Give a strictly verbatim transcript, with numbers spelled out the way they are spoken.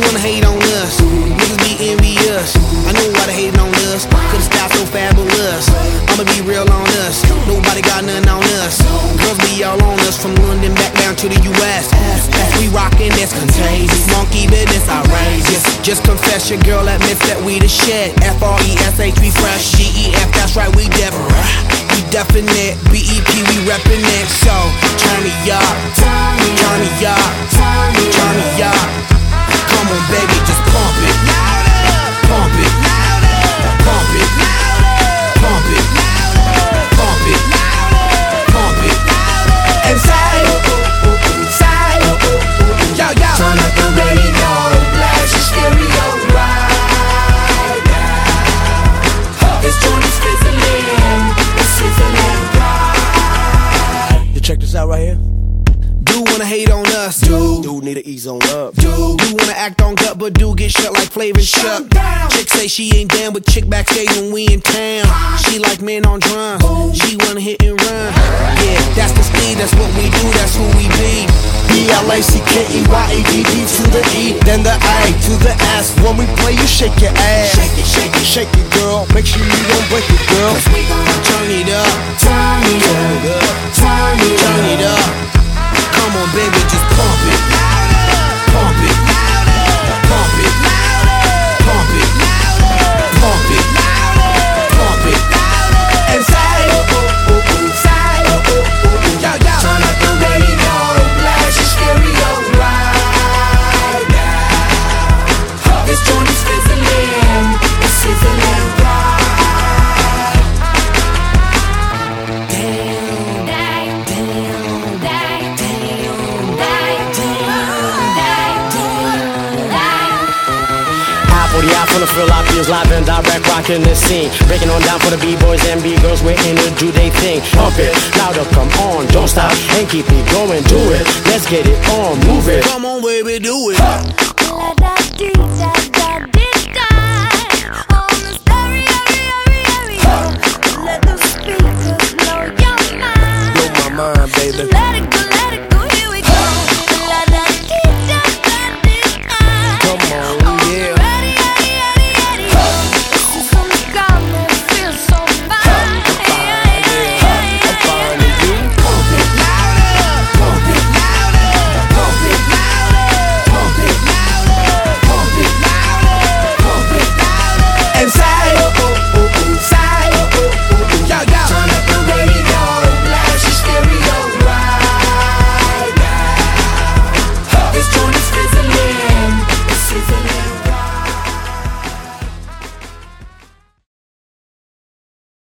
wanna hate on us, niggas be envious. I know why they hating on us, cause the style so fabulous. I'ma be real on us, nobody got nothing on us. Girls be all on us, from London back down to the U S We rockin', that's contagious, monkey business outrageous. Just confess your girl admits that we the shit. F R E S H, we fresh. G E F, that's right, we different. We definite. B E P, we reppin' it. So, turn me up, turn me up, turn me up. Come on, baby, just pump it, pump it, pump it, pump it, pump it, pump it. And say, say, yo, yo. Turn up the radio, blast your stereo right now. This joint is fizzling, it's sizzling right. You check this out right here. Do wanna hate on us, Dude, dude need to ease on up. Dude, do wanna act on gut, but do get shut like Flavor Shut. Chick say she ain't down, but chick backstage when we in town. She like men on drums, she wanna hit and run. Yeah, that's the speed, that's what we do, that's who we be. B L A C K E Y A D D to the E, then the A to the S. When we play, you shake your ass. Shake it, shake it, Shake it, girl. Make sure you don't break it, girl. cause we gon' turn it up, Turn it up, turn it turn it up. up. Come on, baby, just pump it, pump it, pump it, pump it, pump it, pump it, and say, say, yo, yo. Turn up the radio, blast your stereo right now. This joint is fizzling, it's sizzling right. From the Philippines, live and direct, rocking the scene. Breaking on down for the B-boys and B-girls, we're in to do they thing. Pump it, louder, come on, don't stop, and keep it going, do it. Let's get it on, move it. Come on, baby, do it.